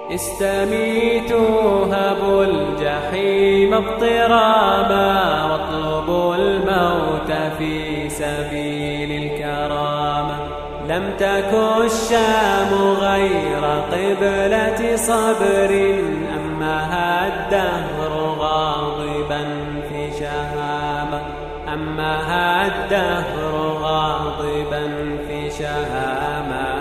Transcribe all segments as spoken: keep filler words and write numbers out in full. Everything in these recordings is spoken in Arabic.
استميتوا هبوا الجحيم اضطراما واطلبوا الموت في سبيل الكرامة. لم تك الشام غير قبلة صبر أمها الدهر غاضبا في شهامة أمها الدهر غاضبا في شهامة.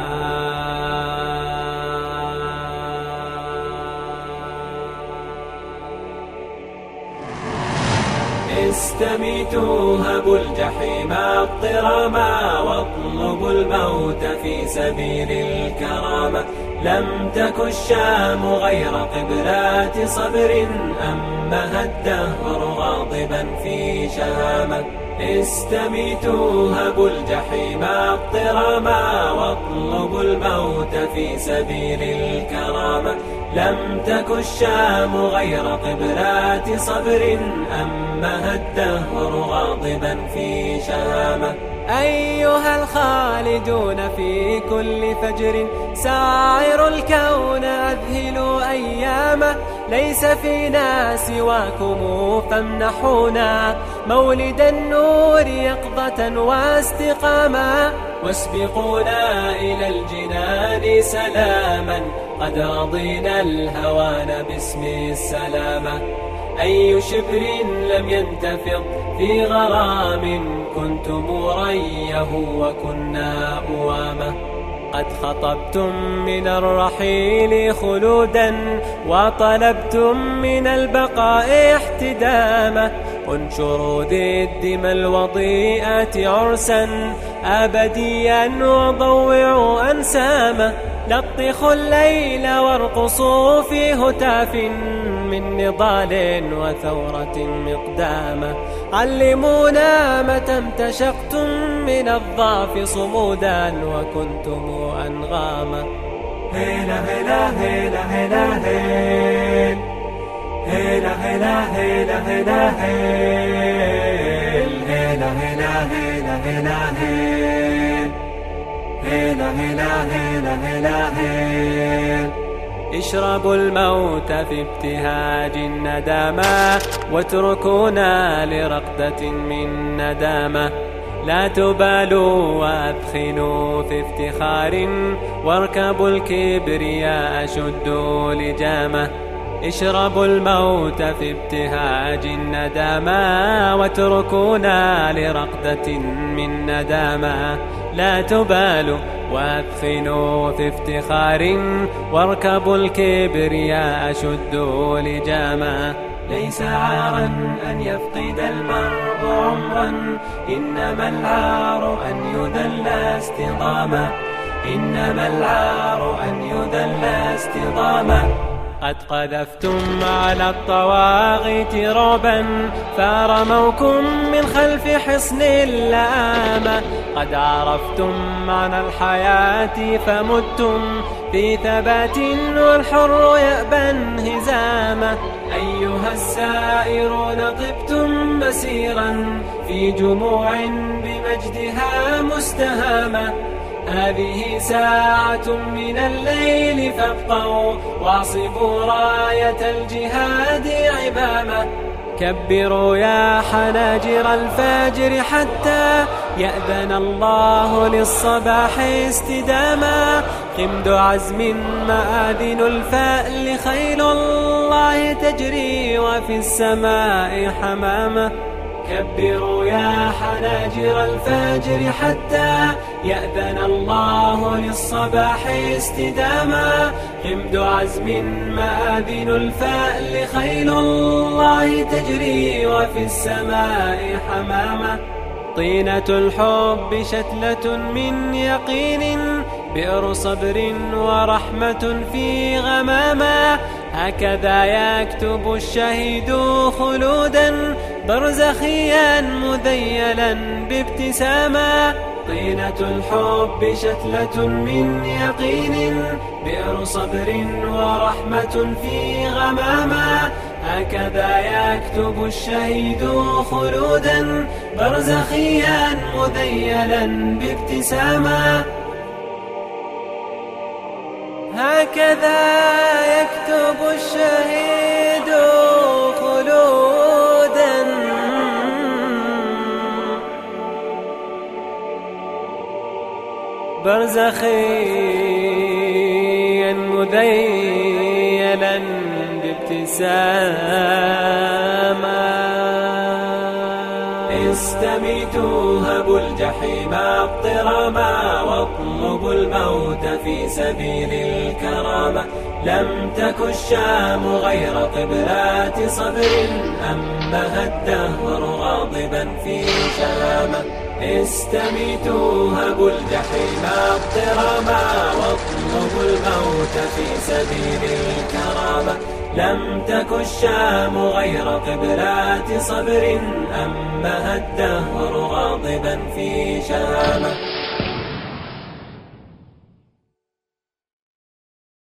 استميتوا هبوا الجحيم اضطراما واطلبوا الموت في سبيل الكرامة. لم تك الشام غير قبلة صبر أمها الدهر غاضبا في شهامة. استميتوا هبوا الجحيم اضطراما واطلبوا الموت في سبيل الكرامة. لم تك الشام غير قبلة صبر أمها الدهر غاضبا في شهامة. أيها الخالدون في كل فجر ساعر الكون أذهلوا أيامه. ليس فينا سواكم فامنحونا مولد النور يقظة واستقامة. واسبقونا إلى الجنان سلاما قد رضينا الهوان باسم السلامة. أي شبر لم ينتفض في غرام كنتم ريه وكنا أوامه. قد خطبتم من الرحيل خلودا وطلبتم من البقاء احتداما. انشروا ذي الدمى الوضيئة عرسا أبديا وضوعوا أنساما. لطخوا الليل وارقصوا في هتاف من نضال وثورة مقدامة. علمونا متى امتشقتم من الضعف صمودا وكنتم أنغاما. هيلا هيلا هيلا هيلا هيل هيلا هيلا هيلا هيلا هيل هيلا هيلا هيلا هيلا هيل هيلا هيلا هيلا هيلا هيل. اشربوا الموت في ابتهاج الندامة واتركونا لرقدة من ندامة. لا تبالوا وأدخنوا في افتخار واركبوا الكبرياء شدوا لجامة. اشربوا الموت في ابتهاج الندامة واتركونا لرقدة من ندامة. لا تبالوا وأدخنوا في افتخار واركبوا الكبرياء شدوا لجامة. ليس عارا أن يفقد المرء عمرا إنما العار أن يذل استضاما. إنما العار أن يذل استضاما. قد قذفتم على الطواغيت رعبا فرموكم من خلف حصن اللآمة. قد عرفتم معنى الحياة فمتم في ثبات والحر يأبى انهزاما. أيها السائرون طبتم مسيرا في جموع بمجدها مستهامة. هذه ساعة من الليل فابقوا واعصبوا راية الجهاد عبامة. كبروا يا حناجر الفاجر حتى يأذن الله للصباح استداما. قمد عزم مآذن الفأل خيل الله تجري وفي السماء حمامة. كبروا يا حناجر الفاجر حتى يأذن الله للصباح استداما. قمد عزم مآذن الفأل خيل الله تجري وفي السماء حمامة. طينة الحب شتلة من يقين بئر صبر ورحمة في غمامة. هكذا يكتب الشهيد خلودا برزخيا مذيلا بابتسامة. طينة الحب شتلة من يقين بئر صبر ورحمة في غمامة. هكذا يكتب الشهيد خلودا برزخيا مذيلا بابتسامة. هكذا يكتب الشهيد خلودا برزخيا مذيلا بابتسامة. استميتوا هبوا الجحيم اقتراما واطلبوا الموت في سبيل الكرامة. لم تك الشام غير قبلات صبر أمها الدهر غاضبا في شهامة. استميتوا هبوا الجحيم اقتراما واطلبوا الموت في سبيل الكرامة. لم تك الشام غير قبلات صبر أمها الدهر غاضبا في شهامة.